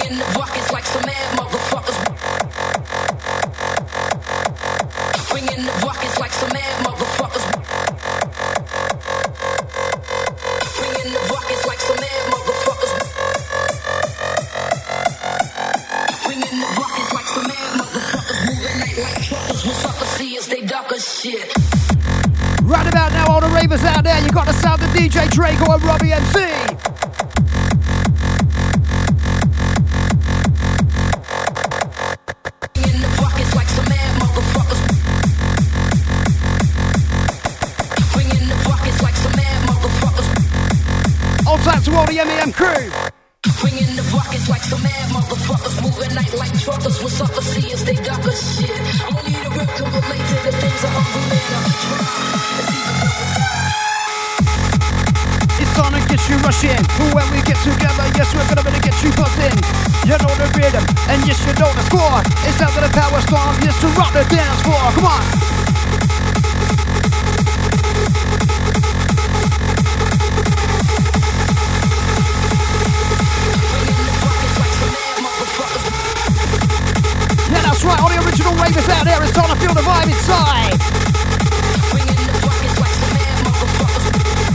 Bringing the buckets like some mad motherfuckers. Bringing the buckets like some mad motherfuckers. Bringing the buckets like some mad motherfuckers. Bringing the buckets like some mad motherfuckers. Moving like truckers. When suckers see us, they duck us shit. Right about now, all the ravers out there, you got the sound of DJ Draco and Robbie MC. To all the MEM crew. Bringing the buckets like some mad motherfuckers. Moving night like truckers. When suckers see us, they duck us shit. Only the rip can relate to the things a hungry man. It's time to get you rushing. When we get together, yes, we're gonna get you buzzing. You know the rhythm, and yes, you know the score. It's out to the power storm, yes, to rock the dance floor. Come on. Right, all the original ravers out there, it's time to feel the vibe inside. Bringing the buckets like some mad motherfuckers.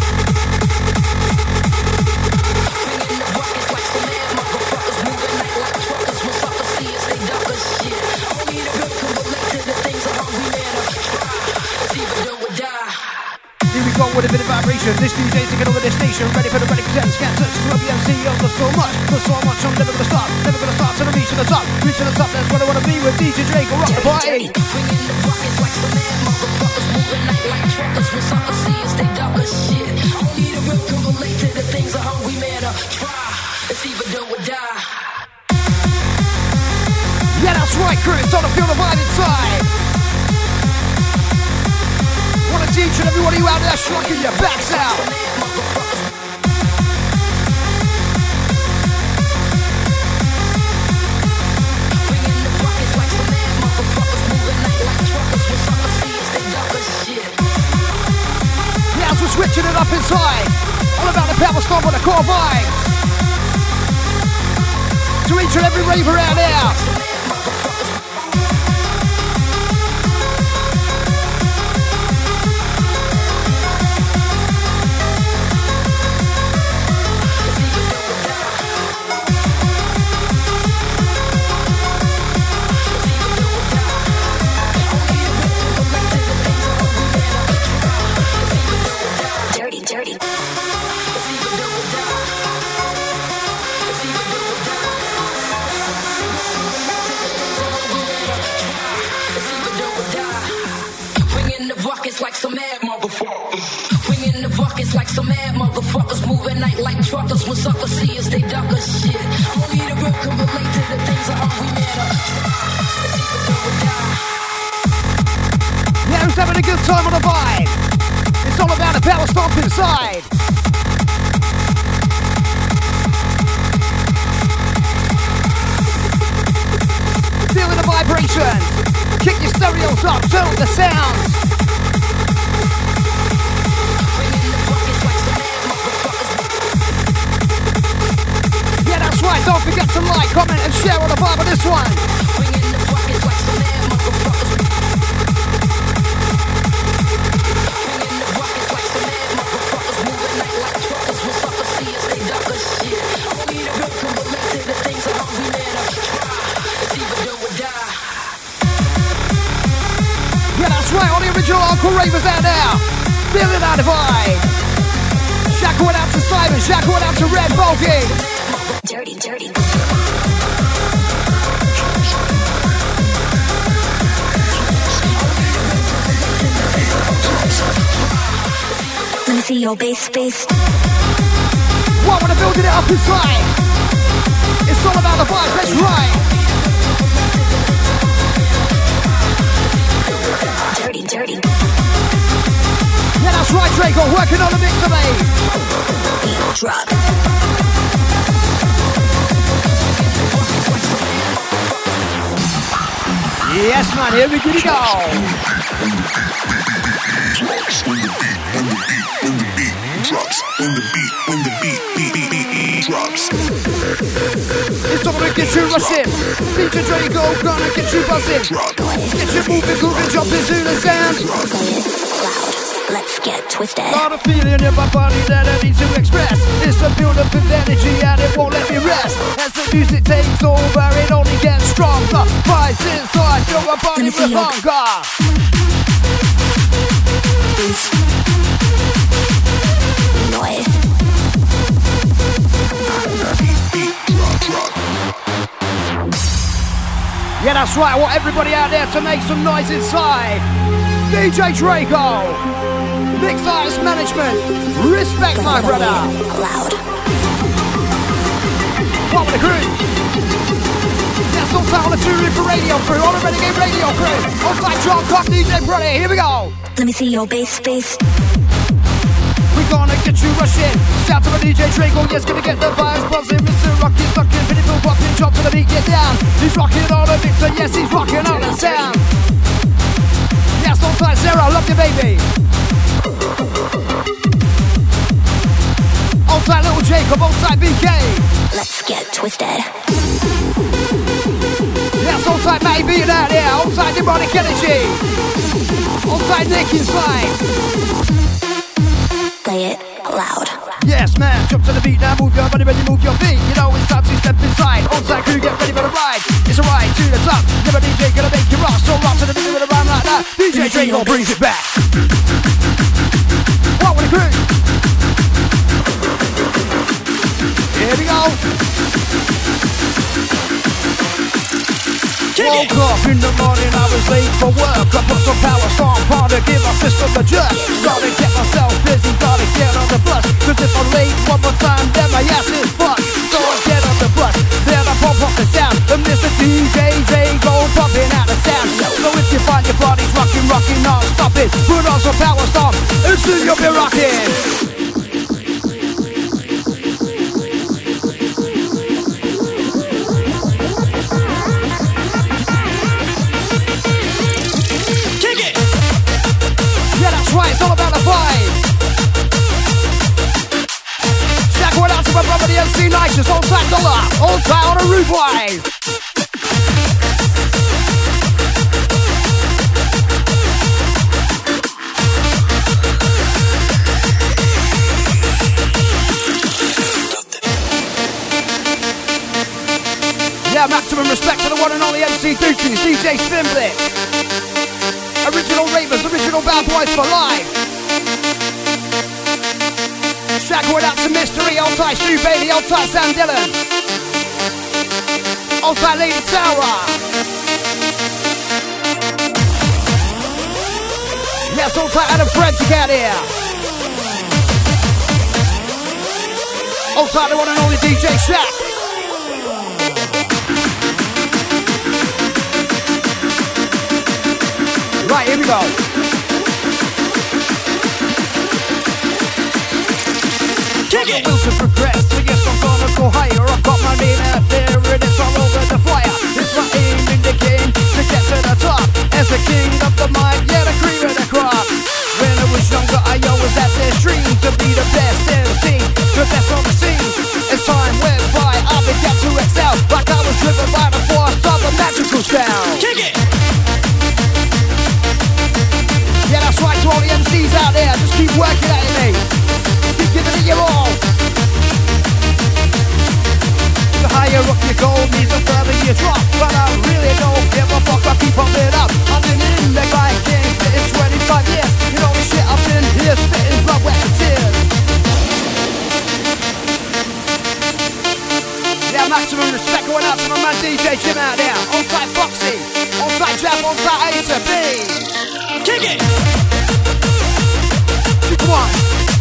Bringing the buckets like some mad motherfuckers. Moving like truckers. When suckers see us, they duck us shit. Only the real can relate to the things a hungry man will try. It's either do or die. Here we go with a bit of vibration. This DJ's taking over this station. Ready for the ready presents. Can't touch this Robbie MC. There's so much, I'm never gonna stop. Never gonna stop till I reach to the top. Reach to the top, that's what I wanna be with DJ Draco. Rock the party. Bringing the buckets like some mad motherfuckers. Moving like truckers. When suckers see us, they duck us shit. Only the real can relate to the things a hungry man will try. It's either do or die. Yeah, that's right, crew. It's time to feel the vibe inside. Wanna see each and every one of you out there striking your backs out. Bringing the buckets like some mad motherfuckers. Moving like truckers. When suckers see us, they duck us shit. Yeah, so switching it up inside. All about the power storm with a core vibe. To each and every raver out there. Like some mad motherfuckers. Bringing the buckets like some mad motherfuckers. Moving like truckers. When suckers see us, they duck us shit. Only the real can relate to the things a hungry man will try. Yeah, who's having a good time on the vibe? It's all about the power stomp inside. Feeling the vibrations. Kick your stereos up, feel the sounds. Right, don't forget to like, comment and share on the vibe of this one. Bringing the buckets like some mad motherfuckers. Bringing the buckets like some mad motherfuckers. Moving like truckers. When suckers see us, they duck us shit. Only the real can relate to the things a hungry man will try. It's either do or die. Yeah, that's right, all the original Uncle Ravers out there. Feeling out the vibe. Shackle it out to Simon, shackle it out to Red Bulky. Dirty. Let me see your bass. What, wanna building it up inside? It's all about the vibe, that's right. Dirty. Yeah, that's right, Draco, working on the mix of me. Drop. Yes, man, here we go. When the beat drops, when the beat drops. It's all gonna get you rushing. DJ Draco gonna get you buzzing. Get you moving, grooving, jumping to the sound. Loud. Let's get twisted. Got a feeling in my body that I need to express. It's a build-up of energy and it won't let me rest. As the music takes over, it only gets stronger. Fights inside, fill my body with hunger. Noise. Yeah, that's right. I want everybody out there to make some noise inside. DJ Draco, Mix Artist Management, respect my brother. Loud. What with the crew? That's all time on the touring for radio crew, on the Renegade Radio crew. On-site John Cock, DJ Brody, here we go. Let me see your bass. We're gonna get you rushing. Shout to the DJ Draco, yes, gonna get the vibes buzzing. Mr. Rocky, sucking, pinnacle, popping, drop to the beat, get down. He's rocking all the mix, and yes, he's rocking all the sound. Yes, on-site Sarah, love you, baby. On-site Little Jacob, on-site BK. Let's get twisted. Yes, on-site Matty beating out there. On-site Demonic Energy. On-site Nick inside. Play it loud. Yes, man, jump to the beat now, move your body, ready, move your feet. You know it's time to step inside. On-site crew, get ready for the ride. It's a ride to the top. Never DJ gonna make you rock. So rock to the beat with a rhyme like that. DJ Draco brings it back. What with the crew? Here we go. Woke up in the morning, I was late for work. I put some power stomp on to give my system a jerk. Gotta get myself busy, gotta get on the bus. Cause if I'm late one more time, then my ass is fucked. So I get on the bus, then I pump up the sound. And Mr. DJ Draco pumping out the sound. So if you find your body's rocking, non-stopping, put on some power stomp and soon you'll be rocking. Right, it's all about the vibe. Shout going out to my brother, the MC Nitrous, on time dollar, on time on a roof wise. Yeah, maximum respect to the one and only MC Dookies, DJ Spinblitz. Original ravers, original bad boys for life. Shout going out to Mystery, old tight Stu Bailey, old tight Sam Dillon, old tight Lady Tara. Yes, old tight Adam French out here. Old tight the one and only DJ Shaq. Right, here we go. Kick it! Will to progress, I guess I'm gonna go higher. I've got my name out there and it's all over the flyer. It's my aim in the game to get to the top. As the king of the mic, yeah, the cream of the crop. When I was younger, I always had this dream to be the best MC, the best on the scene. As time went by, I began to excel, like I was driven by the force of a magical sound. Kick it! Yeah, that's right to all the MCs out there. Just keep working at it, mate. Keep giving it your all. The higher up you go, means the further you drop. But I really don't give a fuck, I keep on it up. I've been in the guy game, spitting 25 years. You know the shit I've been here, spitting blood, wet and tears. Yeah, maximum respect going out to my man DJ Jim out there. On-site Foxy, on-site Jeff, on-site A to B. Kick it! Come on!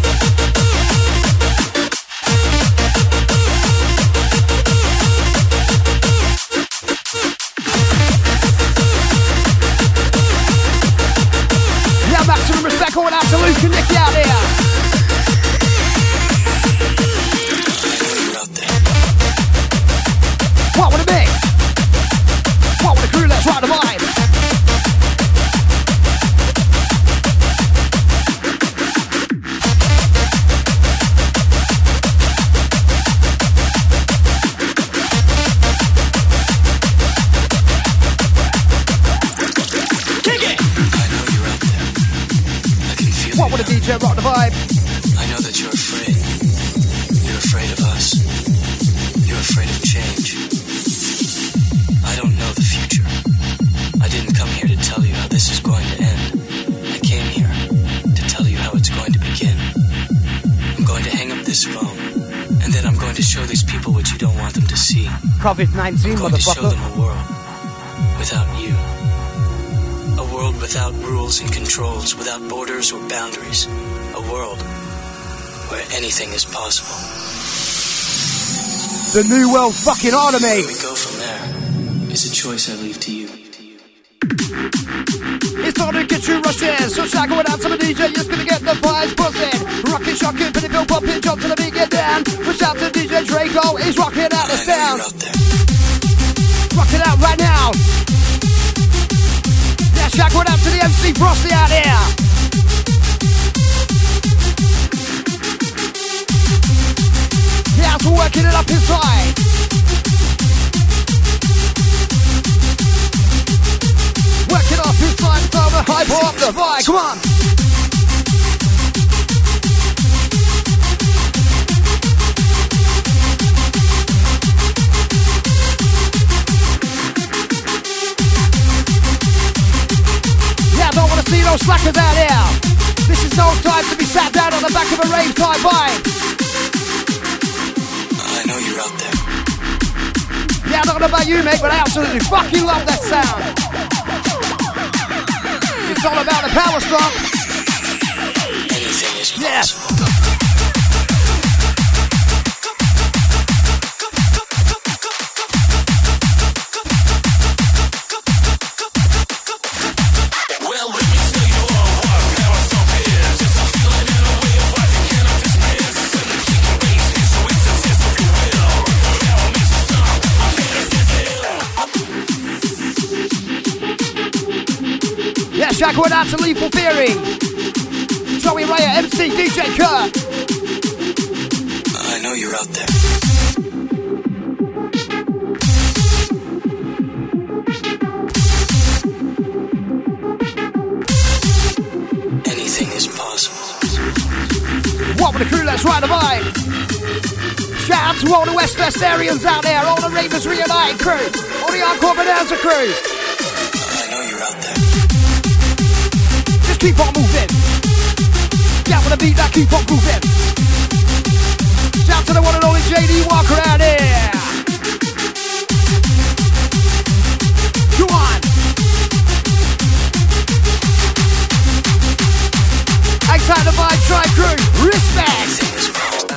Yeah, maximum respect going out to Luke and Nicky out here. What would it be? What would the crew? Let's ride the vibe. DJ Rock the Vibe. I know that you're afraid. You're afraid of us. You're afraid of change. I don't know the future. I didn't come here to tell you how this is going to end. I came here to tell you how it's going to begin. I'm going to hang up this phone, and then I'm going to show these people what you don't want them to see. COVID-19, I'm going to show motherfucker. them a world without you. A world without rules and controls, without borders or boundaries. A world where anything is possible. The New World fucking Army. Where we go from there is a choice I leave to you. It's time to get you rushing. So shout going out to the DJ, just gonna get the vibes buzzing. Rockin', shocking, Billy Bill popping, jump to the beat, get down. Push out to DJ Draco, he's rocking out the I know sound. you're out there. Rock it out right now. Yeah, shout going out to the MC Frosty out here. Yeah, we're working it up inside. Work it up inside, it's time to hype up the vibe, come on. Yeah, I don't want to see those slackers out here. This is no time to be sat down on the back of a rave type vibe. I know you're out there. Yeah, I don't know about you, mate, but I absolutely fucking love that sound. It's all about the power strong. Anything is possible. Yeah. Well, let me tell you all what power song is. It's a feeling in a way of life you cannot dismiss. And the kick and bass is so intense if you will. Power makes the song, I made it sizzle. Yeah, shout going out to Lethal Theory. Joey Raya, MC, DJ Kurt. I know you're out there. Anything is possible. What with the crew, let's ride the vibe. Shout out to all the West Westarians out there, all the Ravens Reunited crew, all the Encore Bonanza crew. I know you're out there. Just keep on moving. Down with the beat, now keep on moving. Shout to the one and only JD Walker out here. Come on. Outside the vibe, try crew, respect. Anything is possible.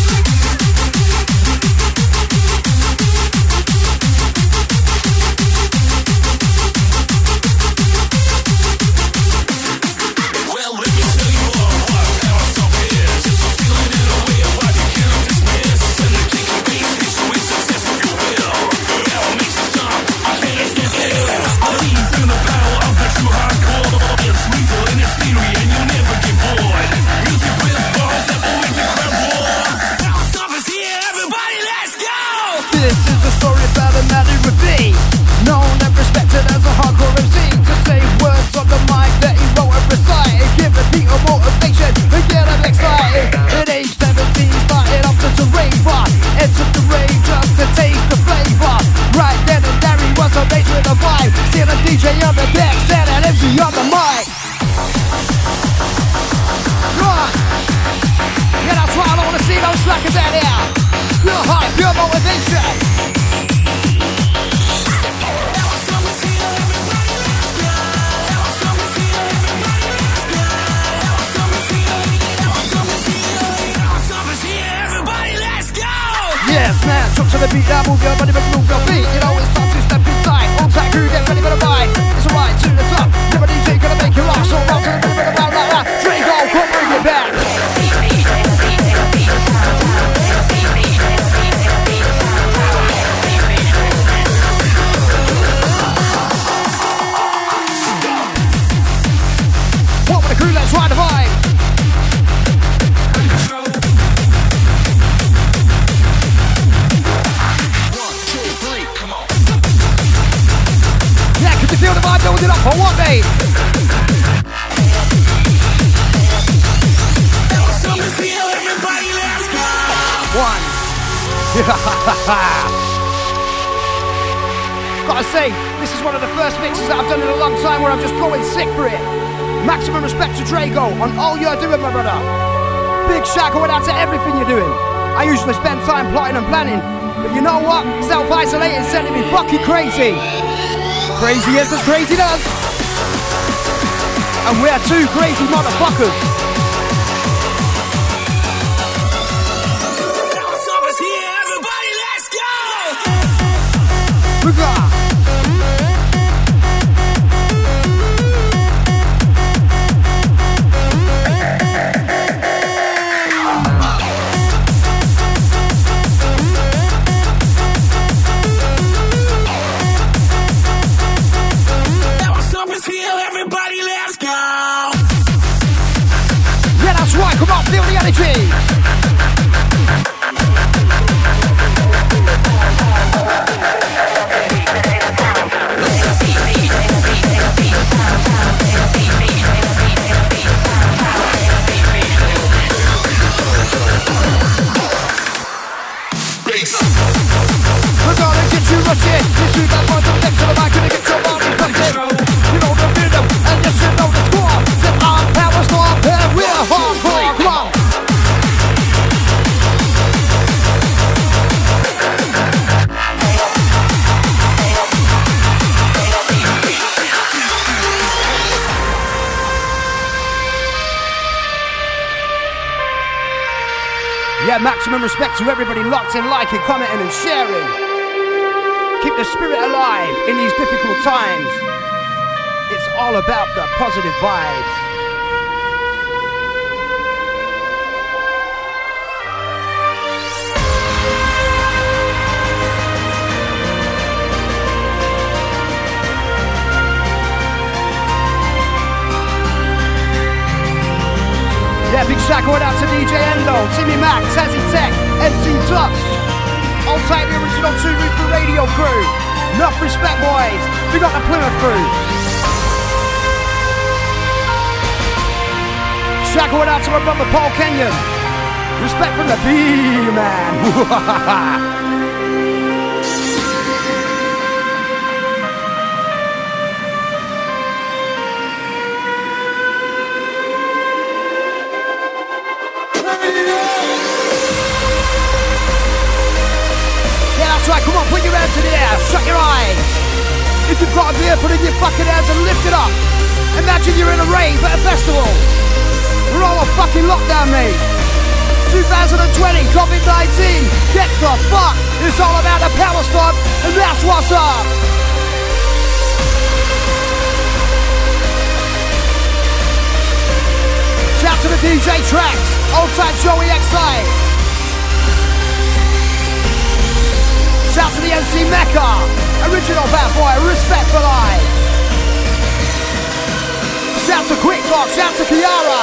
Well, let me tell you all what power song is. It's a feeling in a way of life you cannot dismiss. And the kick and bass is so intense if you will. Power makes the song, I made it sizzle. I believe in the power of the true hardcore. It's lethal in its theory and you'll never get bored. Music with bars that will make the crowd roar. Power stop is here, everybody, let's go! This is the story about a man who would be known and respected as a hardcore MC. To say words on the mic that he wrote and recited, give the beat a motivation and get him excited. At age 17, started off as a raver, entered the rave just to taste the flavor. Right then and there he was a major in the vibe, seeing a DJ on the deck, stand an MC on the mic. Right. Yeah, that's why I don't want to see those slackers out here. Pure hype, pure motivation. Yes, man, jump to the beat, now move your body, but move your feet. You know it's time to step inside. On tight crew, get ready for the ride. It's a ride to the top. Never DJ gonna make you rock, so rock to the bit of around like that. Draco, come bring it back. What with the crew, let's ride the vibe. Yeah, can you feel the vibe building up for what, mate? one. Gotta say, this is one of the first mixes that I've done in a long time where I'm just going sick for it. Maximum respect to Drago on all you're doing, my brother. Big shout going out to everything you're doing. I usually spend time plotting and planning, but you know what? Self-isolating is sending me fucking crazy. Crazy as crazy does. And we're two crazy motherfuckers. Summer's here, everybody, let's go! Right, come on, feel the energy. We're gonna get you rushing. This is that one next to the mic, gonna get your body buzzing. You know the rhythm, and yes, you know the score. Step on power storm, and we're hardcore. Come on. Yeah, maximum respect to everybody locked in, liking, commenting and sharing. Keep the spirit alive in these difficult times. It's all about the positive vibes. Yeah, big shout going out to DJ Endo, Timmy Mac, Tazzy Tech, MC Tux. Hold tight, the original 2 Reaper Radio crew. Enough respect, boys. We got the Plymouth crew. Shout going out to my brother Paul Kenyon. Respect from the B-Man. Right, come on, put your hands in the air, shut your eyes. If you've got a beer, put it in your fucking hands and lift it up. Imagine you're in a rave at a festival. We're all on fucking lockdown, mate. 2020, COVID-19, get the fuck. It's all about the power storm, and that's what's up. Shout to the DJ tracks, old time Joey XI. Shout to the MC Mecca, original bad boy, respect for life. Shout to Quick Talk, shout to Kiara.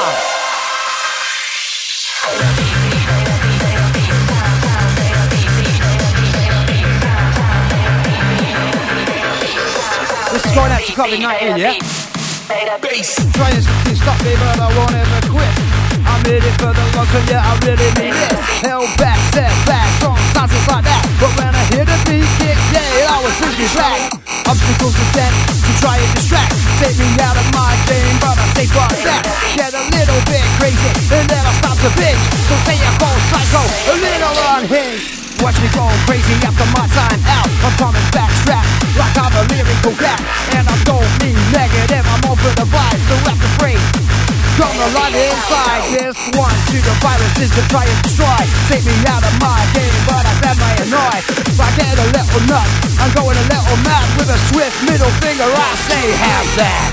This is going out to COVID-19, yeah? Trying to stop me, but I won't ever quit. I'm in it for the long term, yeah, I really need this. Held back, set back, sometimes it's like that. But when I hear the beat kick, yeah, I was thinking back. Obstacles to stand to try and distract. Take me out of my game, but I stay far back. Get a little bit crazy, and then I start to binge. So say I go psycho, a little unhinged. Watch me go crazy after my time out. I'm coming back strapped like I'm a lyrical cat. And I don't mean negative, I'm over the vibe, so act afraid. Gonna run inside this one to the viruses to try and destroy. Take me out of my game, but I found my annoy. If I get a little nuts, I'm going a little mad. With a swift middle finger, I say have that.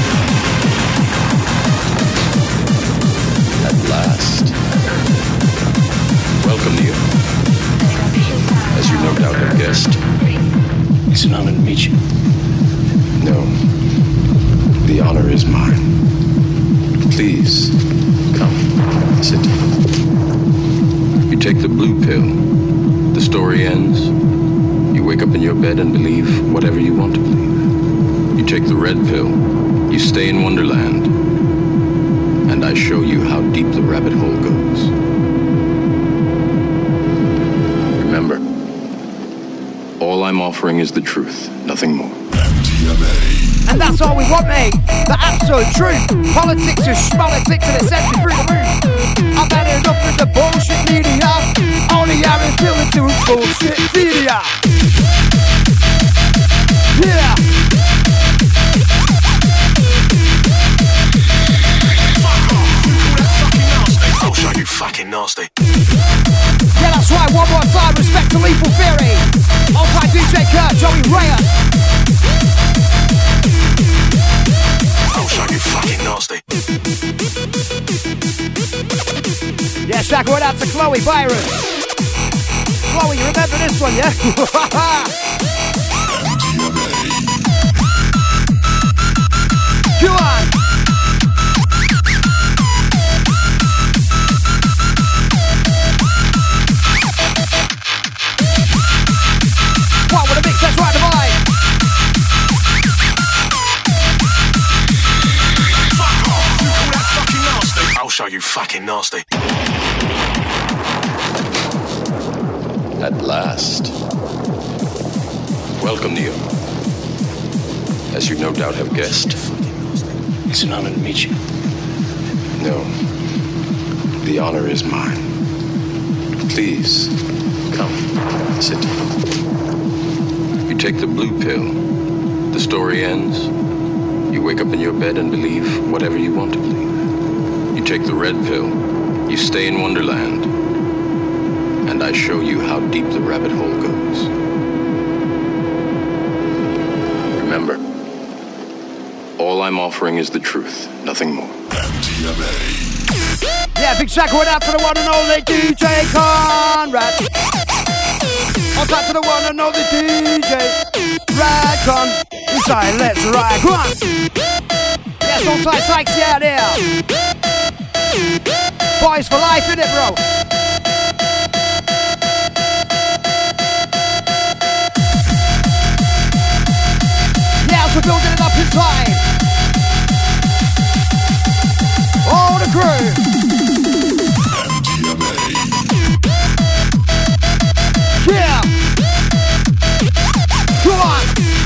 At last. Welcome to you. As you no doubt have guessed, it's an honor to meet you. No, the honor is mine. Please, come, sit. You take the blue pill, the story ends. You wake up in your bed and believe whatever you want to believe. You take the red pill, you stay in Wonderland, and I show you how deep the rabbit hole goes. Remember, all I'm offering is the truth, nothing more. And that's all we want, mate. The absolute truth. Politics is schpolitics and it's empty through the roof. I've had enough of the bullshit media. Only having feeling to bullshit media. Yeah. I'll show you fucking nasty. Yeah, that's right. One more time. Respect to Lethal Theory. Alongside DJ Kurt, Joey Ryan. I'll show you fucking nasty. Yeah, shout going out to Chloe Byron. Chloe, you remember this one, yeah? Come on. What with a mix, that's right, divide. Fuck off! You call that fucking nasty? I'll show you fucking nasty. At last. Welcome, Neo. As you no doubt have guessed, it's an honor to meet you. No, the honor is mine. Please, come, sit. You take the blue pill, the story ends. You wake up in your bed and believe whatever you want to believe. You take the red pill, you stay in Wonderland, and I show you how deep the rabbit hole goes. Remember, all I'm offering is the truth, nothing more. Yeah, big shout going out to the one and only DJ Conrad. On top to the one and only DJ Radcon. Inside, let's ride. Come on. Yes, on tight Sykes, yeah, there. Boys for life, innit, bro? Yeah, we're building it up inside. All the crew. Yeah. Come on.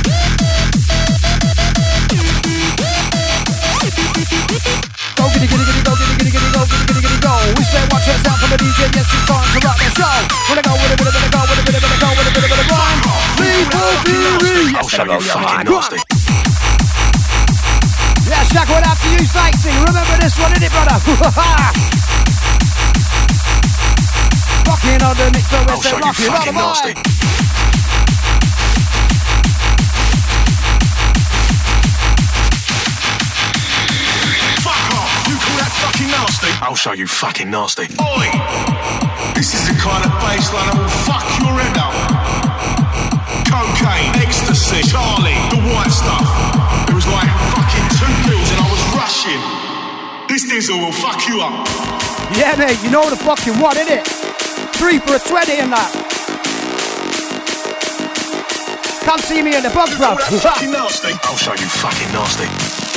Go giddy giddy giddy go giddy giddy giddy go giddy giddy giddy go. We say watch us out from the DJ. Yes, it's time to rock the show. Wanna go with a bit of go with a bit of go with a bit of rhyme. Lethal Theory. I'll show you fucking nasty. Yeah, shout going out to you, Sightsee. Remember this one, innit, brother? Rocking on the mix, so I'll it's show you rocking on the fucking nasty. mic. Fuck off! You call that fucking nasty? I'll show you fucking nasty. Oi! This is the kind of bassline that will fuck your head up. Cocaine, ecstasy, Charlie, the white stuff. It was like fucking 2 pills and I was rushing. This diesel will fuck you up. Yeah, mate, you know the fucking what, innit? 3 for a 20 in that. Come see me in the box, bro. That fucking nasty. I'll show you fucking nasty.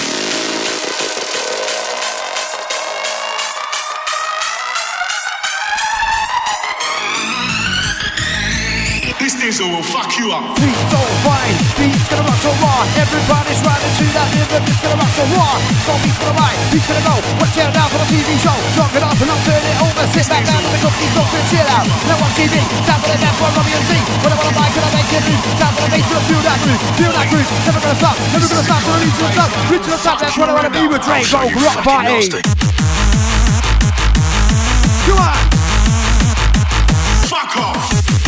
This diesel will fuck you up. Beats so fine, beats gonna rock so raw. Everybody's riding to that rhythm, it's gonna rock so raw. So beats gonna ride, beats gonna go. Watch out now for the TV show. Drop it off and I'll turn it over. Sit back down and pick up these songs and chill out. Now on TV, time for the dance for Robbie and Z. What I wanna buy, can I make it move? Time for the bass, gonna feel that groove. Feel that groove, never gonna stop. Never gonna stop, gonna reach to the top. Reach to the top, that's what I wanna be with Drake. Go, rock party. Come on. Fuck off.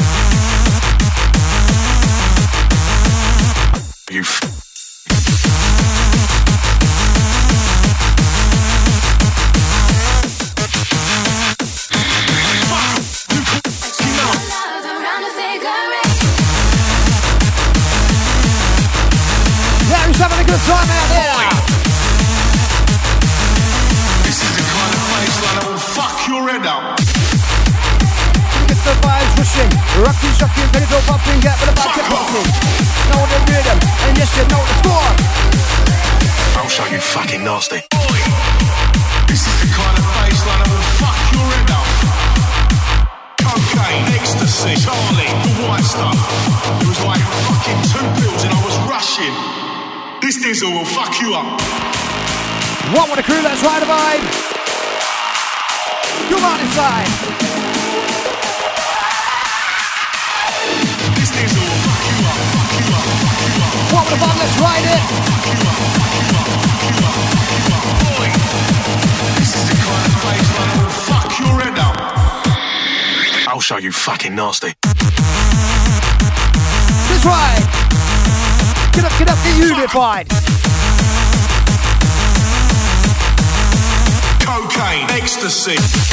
You Yeah, who's having a good time out there? This is the kind of bassline that will fuck your head up. Get the vibes rushing, rocking, shocking, ready to popping, get with the back and popping. Know the rhythm, and yes, you know the score. I'll show you fucking nasty. This is the kind of bassline that will fuck your head up. Cocaine. Cocaine, ecstasy, Charlie, the white stuff. It was like fucking 2 pills and I was rushing. This diesel will fuck you up. What with the crew, let's ride a vibe. Come on inside. This diesel will fuck you up, fuck you up, fuck you up. What with the bomb, let's ride it. Fuck you up, fuck you up, fuck you up, fuck you up. Boy, this is the kind of place that will fuck your head up. I'll show you fucking nasty. That's right. Get up, get unified. Cocaine, ecstasy.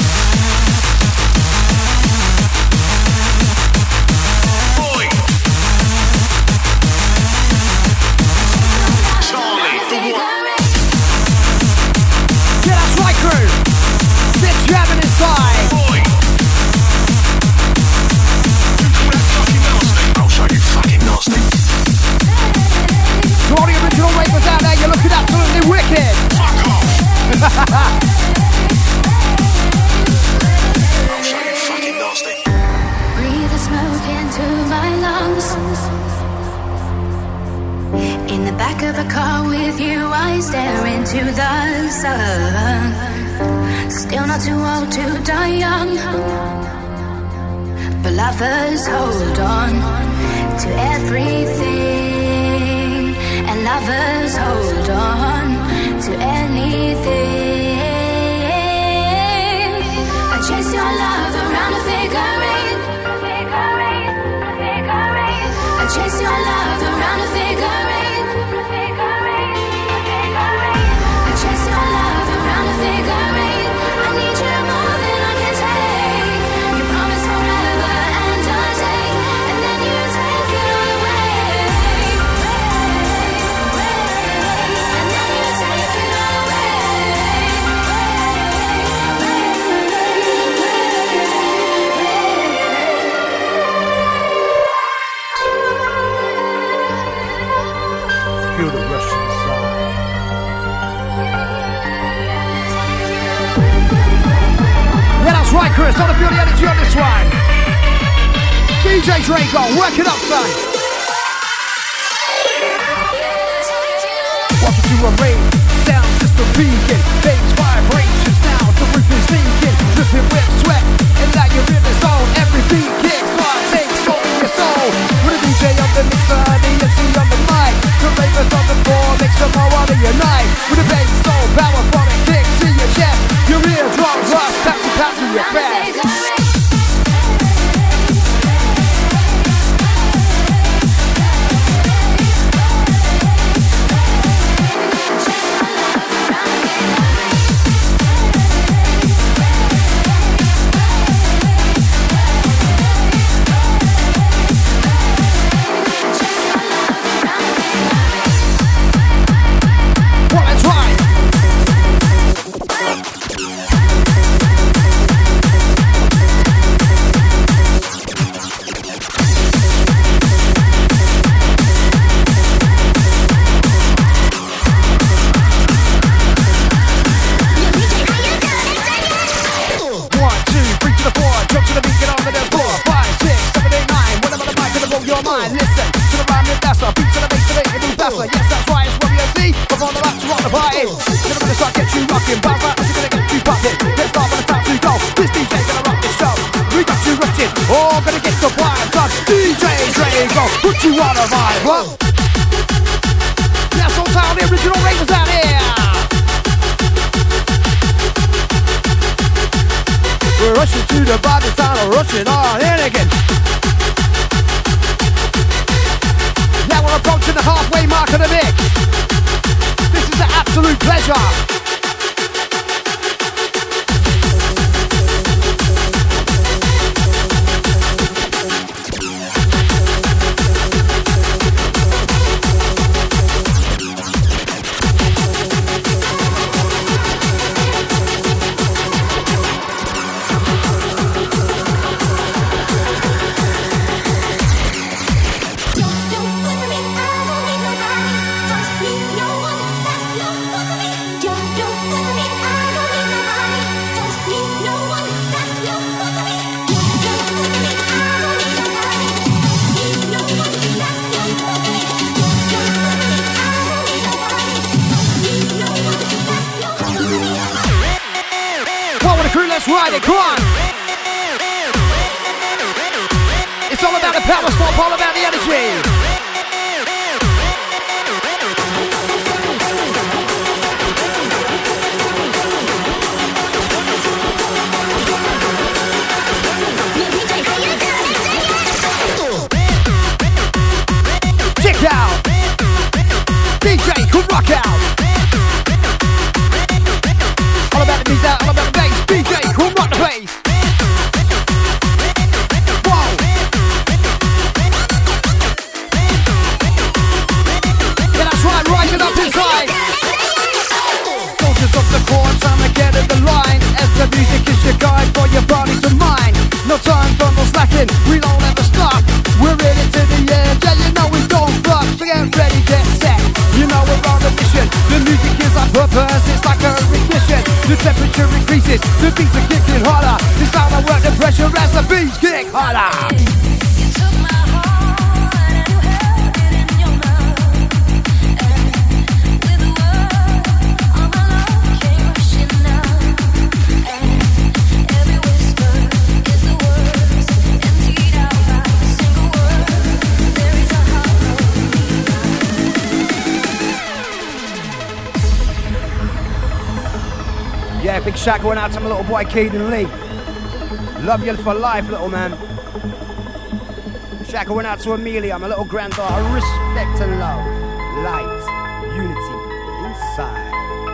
Boy. Charlie, the one. Yeah, that's right, crew. They're jamming inside. Boy. You call that fucking nasty? I'll show you fucking nasty. To all the original ravers out there, you're looking absolutely wicked. Fuck off. I'll show you fucking nasty. Breathe the smoke into my lungs. In the back of a car with you, I stare into the sun. Still not too old to die young, but lovers hold on to everything, and lovers hold on to anything. I chase your love around a figure eight. I chase your love around a figure eight. I chase your love around a figure eight. I need you more than I can take. You promise forever and a day, and then you take it all away. And then you take it all Feel the rush inside. Yeah, that's right, Chris. Don't feel the energy on this one. DJ Draco, work it up, son. Walking through a rain, sound system peaking, bass vibrations now, the roof is leaking, dripping with sweat, and now you're in the zone. Every beat kicks, heart takes soul in your soul. With a DJ on the mixer, the MC on the mic, the ravers on the floor, make some more while they unite. With a bass soul, power from a kick to your chest, your eardrums rush, tap to your chest. Put you on a vibe, what? Yes, all time, the original ravers out here. We're rushing to the vibe, it's time to rush it on in again. Now we're approaching the halfway mark of the mix. This is an absolute pleasure. Don't ready? Come on. It's all about the power stop, all about the energy. Check out. DJ, come rock out. All about the beat out, all about the bass. DJ, come rock the bass. Whoa. Yeah, that's right, rising up inside. Soldiers of the core, time to get in the line. As the music is your guide for your bodies and mind. No time for no slacking, we don't ever stop. We're in it to the end, yeah, you know we don't fuck. So get ready, get set, you know we're on a mission. The music is our purpose, it's like a ignition. The temperature increases, the beats are kicking harder. It's time to work the pressure as the beats kick harder. You took my heart and you held it in your mouth. And with the word, all my love came rushing out. And every whisper is the words emptied out by a single word. There is a hollow Yeah, big shout going out to my little boy Caden Lee. Love you for life, little man. Shout going out to Amelia, my little granddaughter. Respect and love, light, unity inside.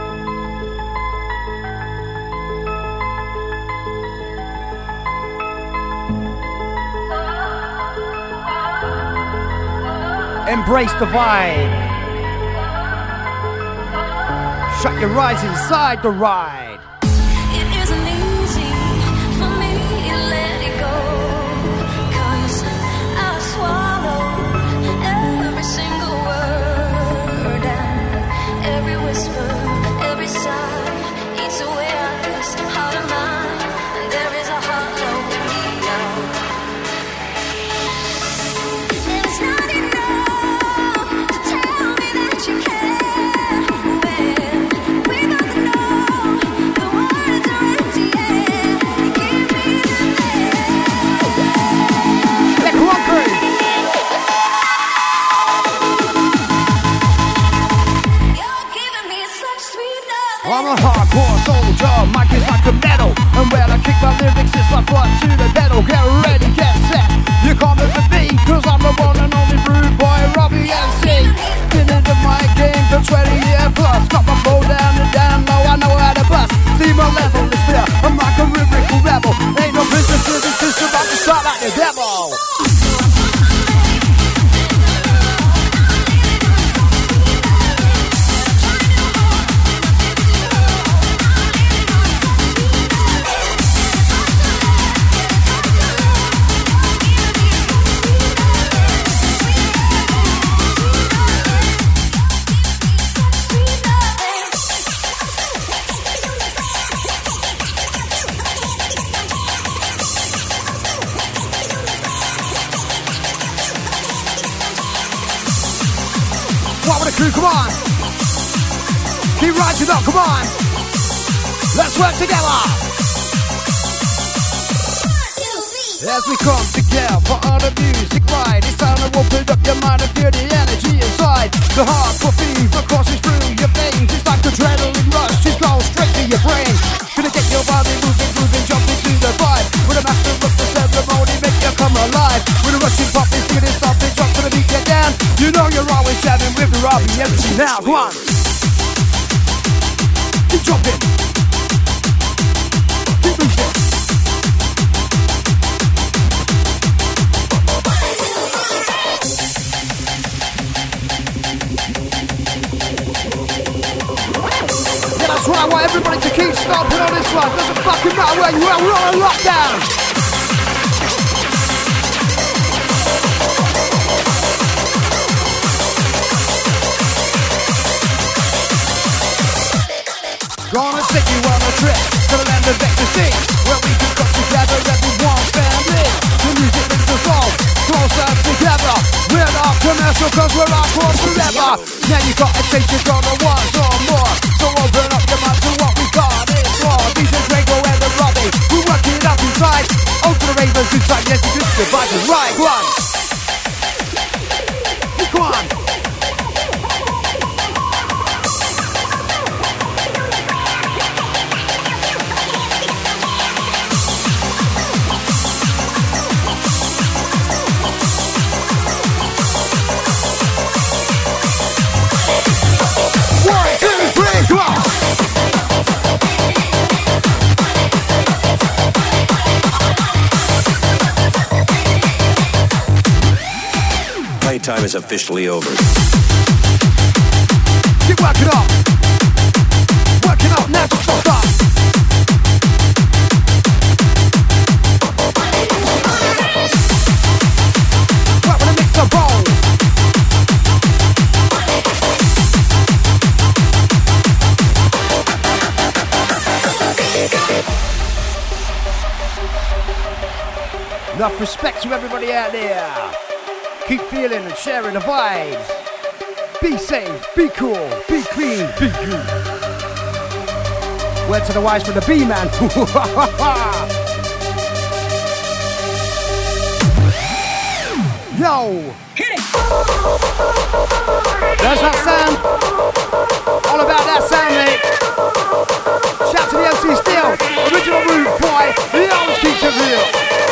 Embrace the vibe. Shut your eyes inside the ride. It isn't easy for me to let it go, 'cause I've swallowed every single word and every whisper, every sigh eats away at this heart of mine, and there is a hollow in me now. And it's not enough to tell me that you care when we both know the words are empty. Give me the Let come on, crew. You're giving me such sweet love. I'm a hardcore soldier, mic is like a metal. And when I kick my lyrics, it's like fly to the pedal. Get ready, get set. You're coming for me, 'cause I'm the one and only rude boy, Robbie MC. Been into my game for 20 years plus. Got my flow down and down low, I know how to bust. See my level is clear, I'm like a lyrical rebel. Ain't no business to the system, I'm just start like the devil. What with the crew, come on. Keep rising up, come on. Let's work together. As we come together on the music ride, it's time to open up your mind and feel the energy inside. The heart for fever courses through your veins. It's like adrenaline rush, just go straight to your brain. Gonna get your body moving, jump into the vibe. With a master of the ceremony, make you come alive. With a rushing pop, it's gonna stop it, jump to the beat, get down. You know you're always jamming with the Robbie MC now. Come on. Keep jumping. Keep moving. Yeah, that's right. I want everybody to keep stomping on this one. Doesn't fucking matter where you are. We're on a lockdown. Gonna take you on a trip to the land of ecstasy, where we can come together, everyone family. The music brings us all closer together. We're not commercial, 'cause we're all for forever. Now you gotta taste, you're gonna want some more. So open up your mind to what we got. It's more. DJ Draco and the Robbie. We're working it up inside. On to the ravers inside. Yes, it's just the vibes. Right, go on. Go on. One, two, three, go on. Playtime is officially over. Keep working up. Working up, now just don't stop. Work with a mix of roll. Enough respect to everybody out there. Keep feeling and sharing the vibes. Be safe, be cool, be clean, be you. Word to the wise from the B-man. Yo! Hit it! There's that sound. All about that sound, mate. Shout to the MC Steel. Original rude boy. He always keeps it real.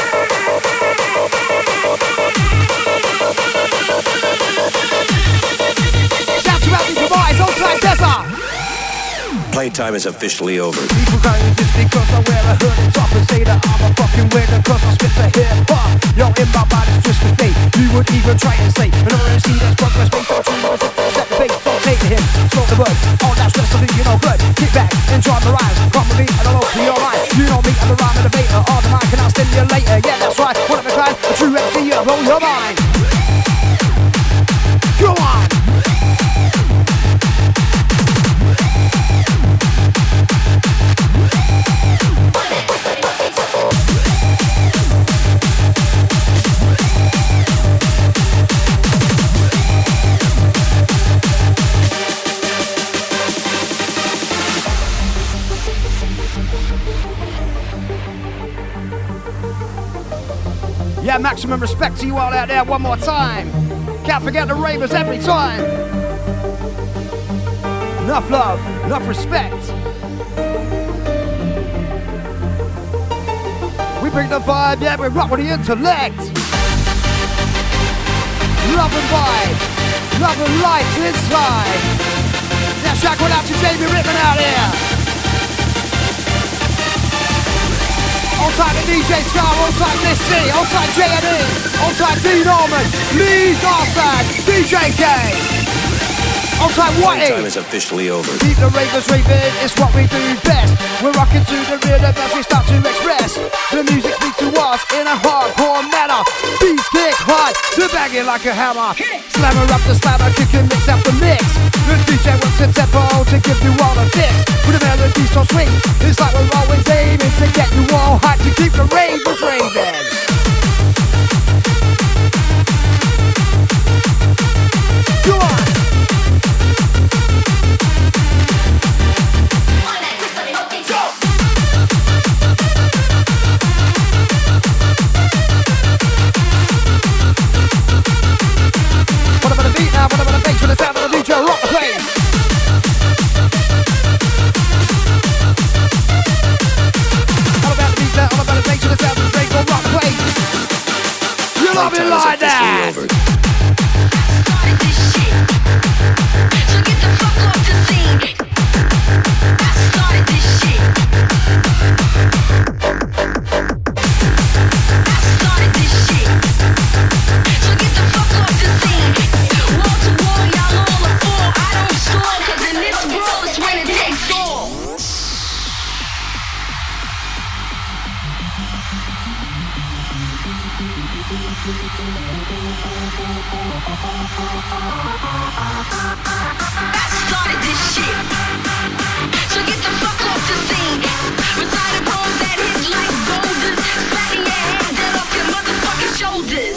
Shout to Andy Demise, Old Time Desert. Playtime is officially over. People going just because I wear a hood and top and say that I'm a fucking winner cause I spit the hip-hop. Yo, in my mind it's just a thing. You would even try and say another MC that's progress based on true words. Set the base, don't take to him. Stop the words, all that stress of it, you know good. Kick back, enjoy the rhymes. Come with me and I'll open your mind. You know me, I'm the rhyme innovator. On the mic and I'll stimulate later. Yeah, that's right, one of a kind. A true MC, you'll blow your mind. Go on! Yeah, maximum respect to you all out there one more time. Can't forget the ravers every time. Enough love, enough respect. We bring the vibe, yeah, we rock with the intellect. Love and vibe, love and light inside. Now shout one out to Jamie Rippin out here. On time to DJ Scar, on time Miss T, on time J&E, on time D Norman, Lee Darsan, DJ K. On time Whitey. Playtime is officially over. Keep the ravers raving, it's what we do best. We're rocking to the rhythm as we start to express. The music speaks to us in a hardcore manner. Beats kick hard, to bang it like a hammer. Slammer up the slammer, kick and mix up the mix. The DJ wants a tempo to give you all a fix. With the melody so sweet, it's like we're always aiming to get you all hyped to keep the ravers raving. Go on! What about the beat now? What about the bass? With the sound of the DJ, rock the place. All about the beat now, all about the bass. With the sound of the DJ, rock the place. You love it like that. Started this shit, so get the fuck off the scene. I started this shit. I started this shit, so get the fuck off the scene. Wall to wall, y'all all a fool. I don't stall, 'cause in this world it's when it takes all. I started this shit, so get the fuck off the scene. Reciting poems that hit like boulders, patting your head dead off your motherfucking shoulders.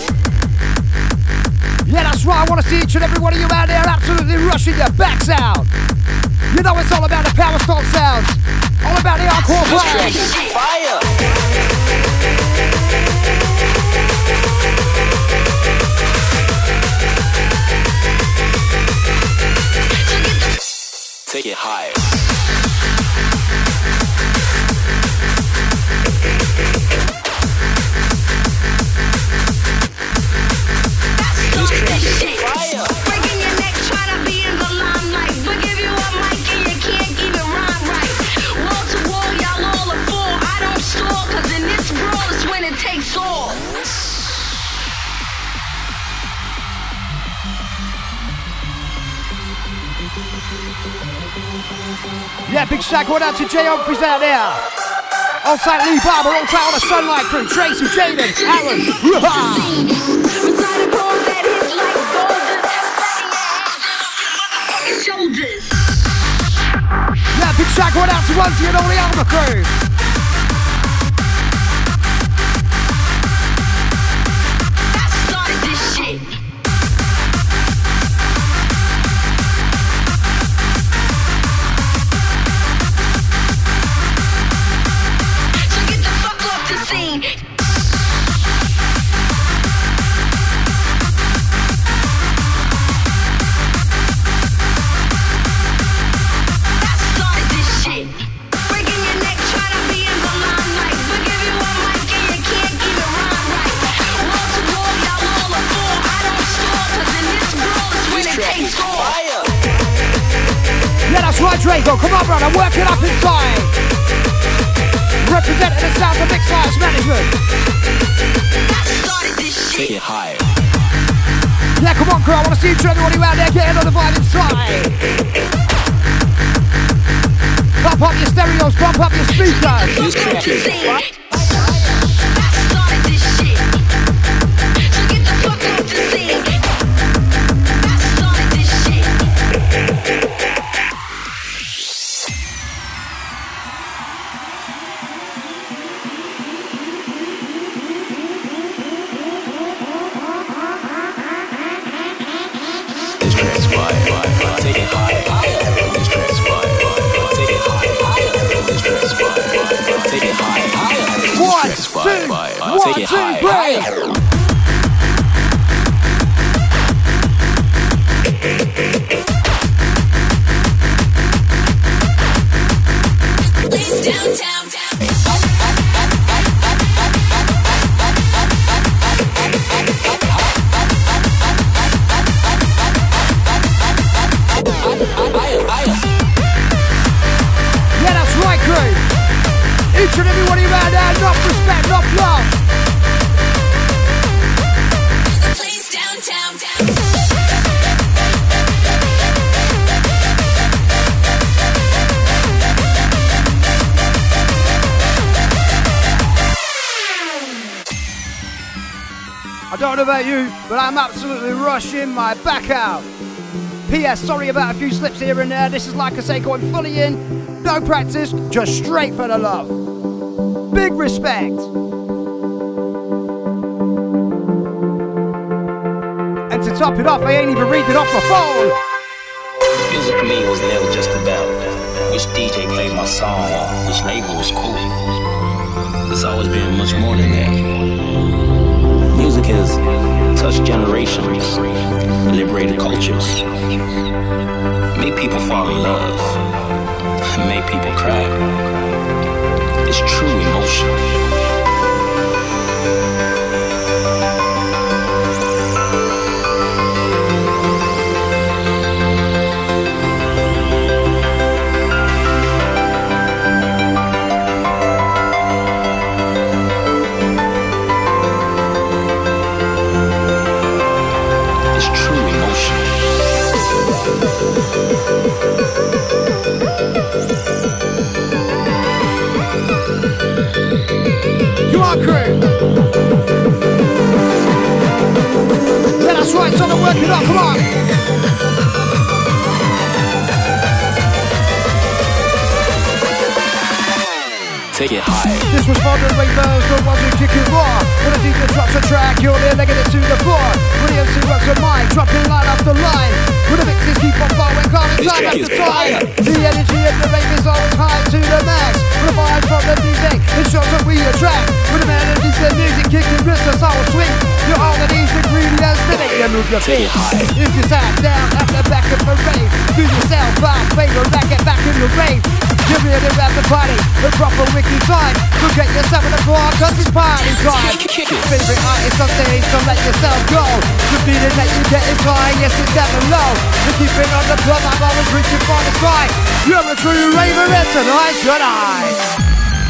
Yeah, that's right. I want to see each and every one of you out there absolutely rushing your backs out. You know it's all about the power stone sounds. All about the hardcore vibe. Fire! Take it higher. Breaking your neck, try to be in the limelight. We'll give you a mic and you can't even rhyme right. Wall to wall, y'all all are full. I don't stall, cause in this brawl is when it takes all. Yeah, big shout out to Jay Humphries out there. On site Lee Barber, on site on the Sunlight Crew, Tracy, Jaden, Aaron. Recite a poem that hits like boulders. Shoulders. Yeah, big shout out to Runty and all the Alma crew. I started this shit. So get the fuck off the scene. Yeah, that's right, Draco. Come on, brother. Work it up inside. Representing the sound of Mix Lives Management. Take it higher. Yeah, come on, girl. I want to see everybody around there getting on the vibe inside. Bump up your stereos, bump up your speakers. One, two, three. Yeah, that's right, crew. Each and everybody around there, enough respect, enough love. I don't know about you, but I'm absolutely rushing my back out. P.S. Sorry about a few slips here and there. This is, like I say, going fully in. No practice, just straight for the love. Big respect. And to top it off, I ain't even reading off my phone. Music for me was never just about which DJ played my song or which label was cool. It's always been much more than that. Music has touched generations, liberated cultures, made people fall in love, made people cry. It's true emotion. You are crew. Yeah, that's right, so to work it up, come on. Take it high. This was for the ravers, the ones who kick it raw. When a DJ drops a track, you're there legging it to the floor. When the MC works a mic, dropping line after line. When the mixes keep on flowing, calling time after time. The and move your feet. If you sat down at the back of the rave, do yourself a favor and get back in the rave. Give me the rap the party, the proper wiki time. Forget yourself in the floor, cause it's party time. Favorite artist on stage, so let yourself go. The feeling that you get is high, yes it's never low. To keep it on the club, I'm always reaching for the sky. You're a true raver, and tonight should I?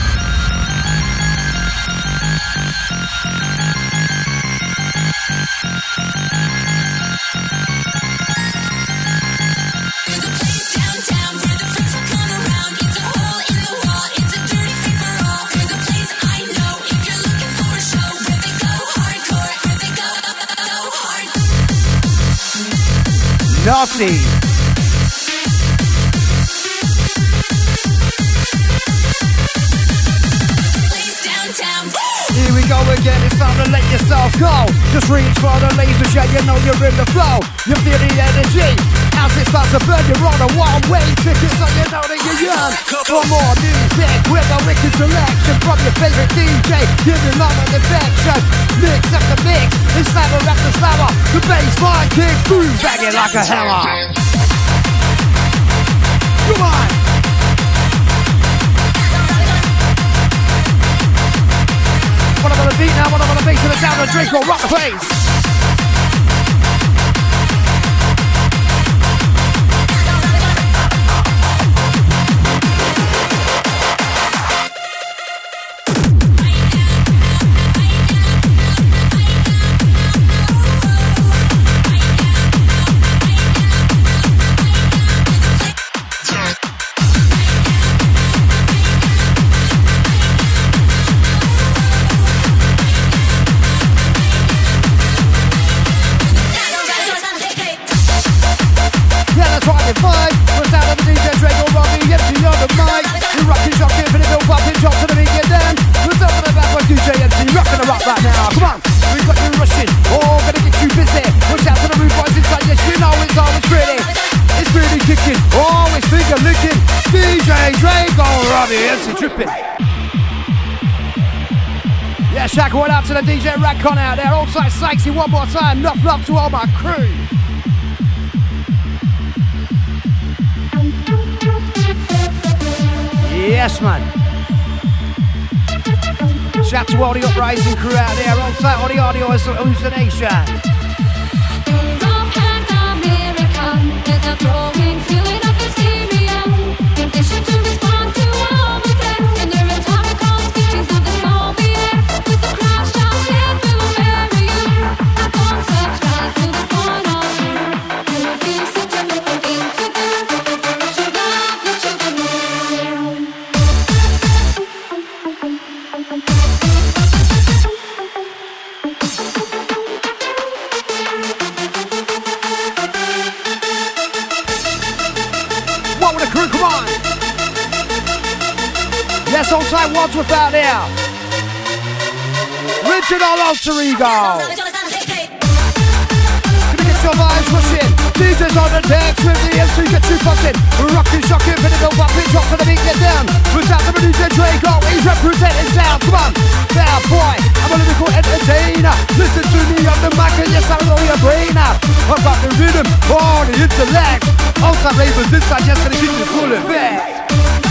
Nazi. Here we go again, it's time to let yourself go. Just reach for the laser, yeah, you know you're in the flow. You feel the energy, as it starts to burn, you're on a one-way ticket, so you know that you're young. For more music, with a wicked selection from your favorite DJ, give you love and affection. Mix after mix, it's slammer after slammer. The bass line kicks through, banging like a hammer. Come on! One up on the beat now, one up on the bass, and the sound of Draco, rock the place. Yeah, shout one out to the DJ Radcon out there. Outside Sykesy one more time. Enough love to all my crew. Yes, man. Shout to all the Uprising crew out there. Outside all the audio hallucination. There's a growing feeling of hysteria. Conditioned to respond to all the threats. And the rhetorical speeches of the Soviet. With the crash of shit will bury you. Our concepts right to the point of view. It would be such a little thing to do. Should love the children more. Yes, outside Wadsworth out there. Richard Alter Ego. Gonna get your vibes rushing. DJs on the decks with the MC, get you buzzing. Rockin', shocking, finna go up, pitch up to the beat, get down. Without the DJ Draco, he's representing sound. Come on, bad boy, I'm a lyrical entertainer. Listen to me on the mic and yes, I know your brain now. I've got the rhythm, all the intellect. Outside ravers inside, just gonna give you full effect.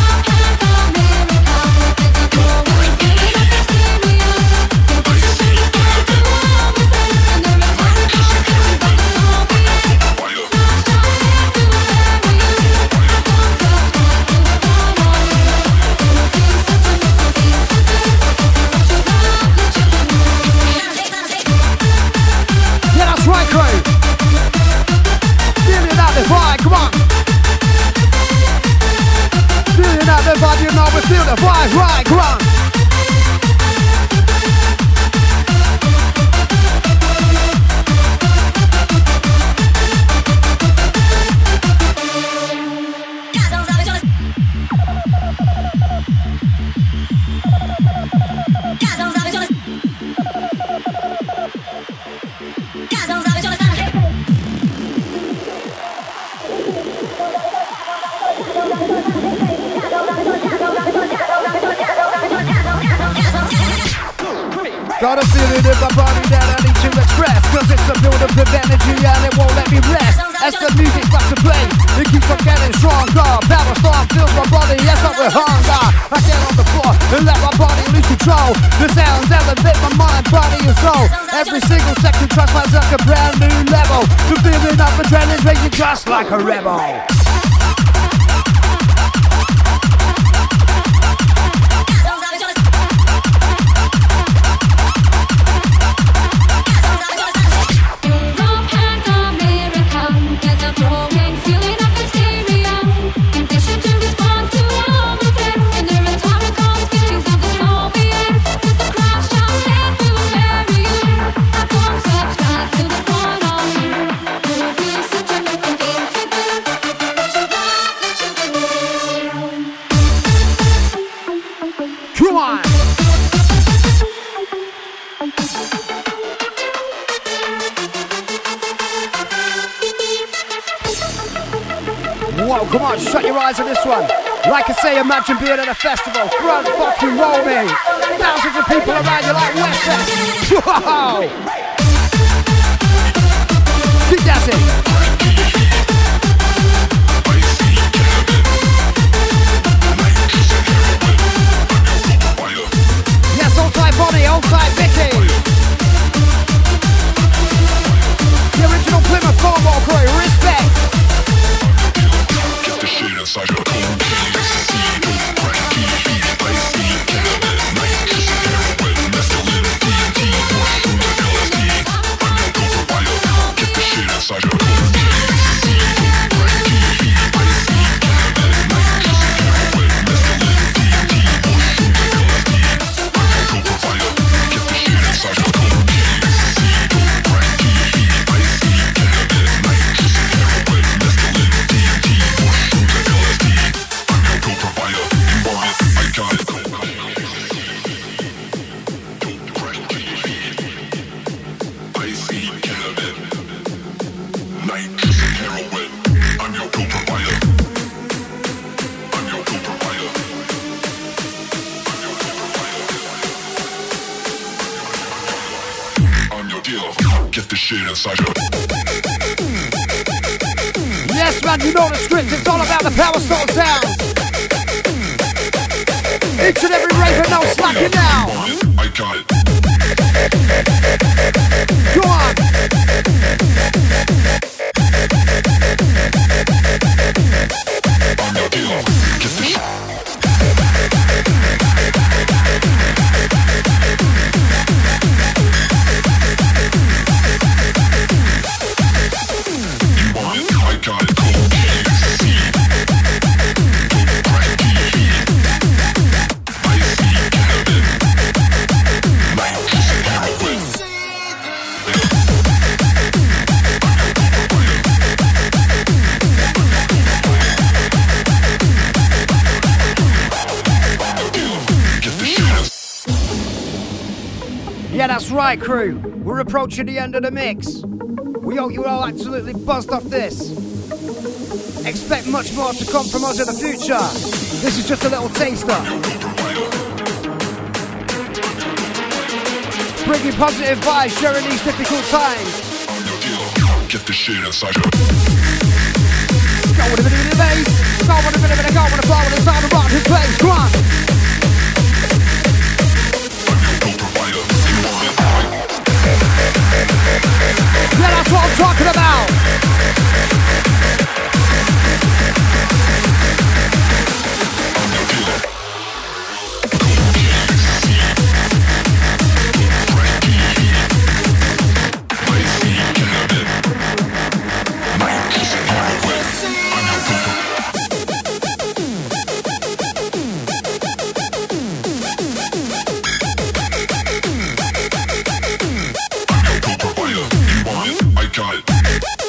You know we feel the vibe, right, come on. Got a feeling if I body down, I need to express, cause it's a build-up of energy and it won't let me rest. As the music starts to play, it keeps on getting stronger. Power storm fills my body, yes, up with hunger. I get on the floor and let my body lose control. The sounds elevate my mind, body and soul. Every single second transfers like a brand new level. The feeling of adrenaline makes you just like a rebel. Whoa, come on, shut your eyes on this one. Like I say, imagine being at a festival. Front fucking row me. Thousands of people around you like West End. Whoa! Keep dancing. Yes, old type Bonnie, old type Vicky. The original Plymouth Cornwall crew, respect. Inside your cold ecstasy, dope, crack, PB, icy, cannabis, nitrous, heroin, mescaline, DMT, mushroom, LSD. I'm your dope provider. Get the shit inside your cold ecstasy, dope, crack, PB, icy, cannabis, nitrous, heroin, mescaline, DMT, mushroom, LSD. I'm your dope provider. Get the shit inside your cold ecstasy, dope, crack, PB, icy, cannabis, nitrous, heroin, mescaline, DMT, mushroom, provider, you want it, I got it. Dope, crack, icy, cannabis, nitrous, heroin. I'm your dope provider. I'm your dope provider. I'm your dealer. Get the shit inside your. Yes, man, you know the script. It's all about the Power Stone sounds. Each and every raver, no slacking now. I got it. Go on. I'm your dealer. Get the shit. You want it? I got it. Cold ecstasy. Dope, crack, PB. Icy, cannabis. Nitrous, heroin. Get the shit. Yeah, that's right, crew. We're approaching the end of the mix. We hope you all absolutely buzzed off this. Expect much more to come from us in the future. This is just a little taster. Bringing positive vibes during these difficult times. Get the shit inside your. Go with a bit of the bass. Go with a bit of it. Go with a flow with the sound of rock his place. Come on. Yeah, that's what I'm talking about. I got it.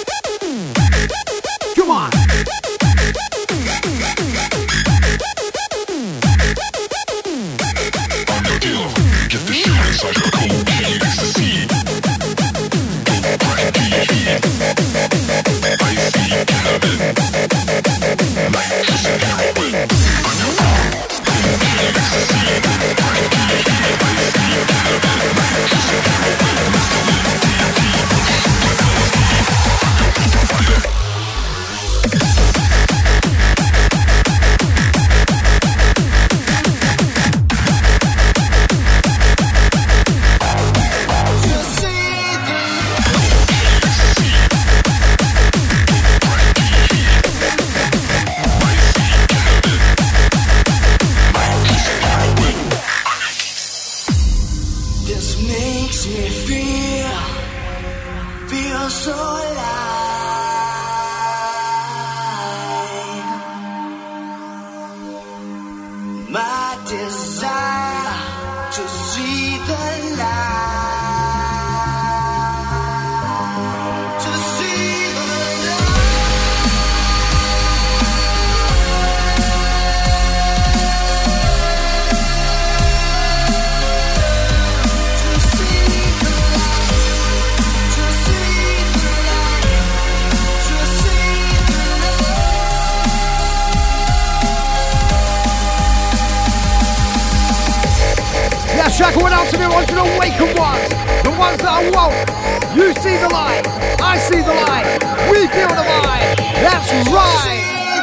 going out to the original awakened ones, the ones that are woke. You see the light, I see the light, we feel the vibe. That's right.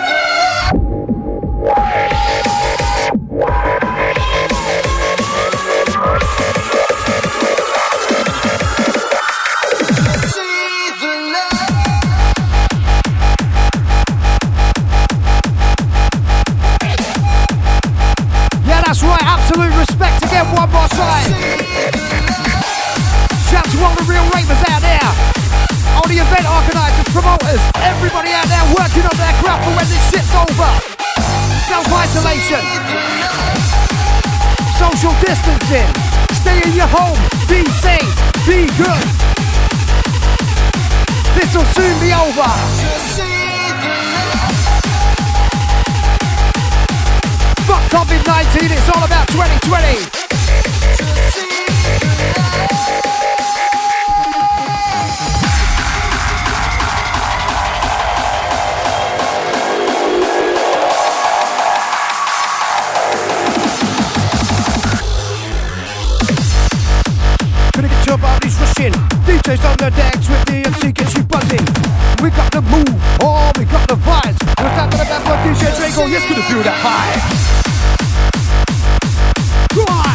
That's right, absolute respect again, one more time. Shout to all the real ravers out there, all the event organisers, promoters, everybody out there working on their craft for when this shit's over. Self-isolation, social distancing, stay in your home, be safe, be good. This'll soon be over. Fuck COVID-19, it's all about 2020. Gonna get your bodies rushing. DJs on the decks with DMC gets you buzzing. We got the move, oh, we got the vibes. We're talking about what DJ Draco, yes, gonna feel that high. Go on!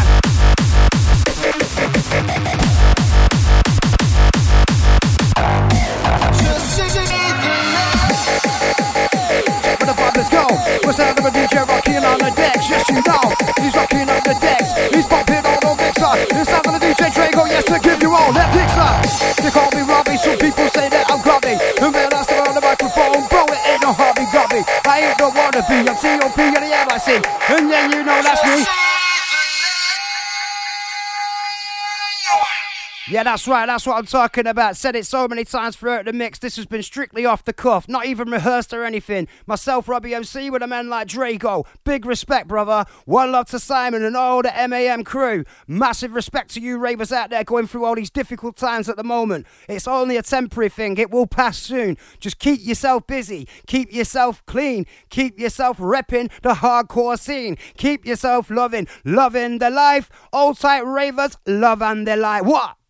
Where the vibe, let's go. What's that of a DJ rocking on the decks? Yes, you know, he's rocking on the decks. He's bumping on the mixer. It's time for the DJ Draco, yes, to give you all that mixer. They call me Robbie, some people say that I'm grubby. And when I stand on the microphone, bro, it ain't no hobby gobby. I ain't no wannabe, I'm T.O.P. and the MIC. And then you know that's me. Yeah, that's right, that's what I'm talking about. Said it so many times throughout the mix. This has been strictly off the cuff, not even rehearsed or anything. Myself, Robbie MC, with a man like Draco. Big respect, brother. One love to Simon and all the MAM crew. Massive respect to you ravers out there going through all these difficult times at the moment. It's only a temporary thing. It will pass soon. Just keep yourself busy. Keep yourself clean. Keep yourself repping the hardcore scene. Keep yourself loving the life. Old tight ravers, love and their life. What?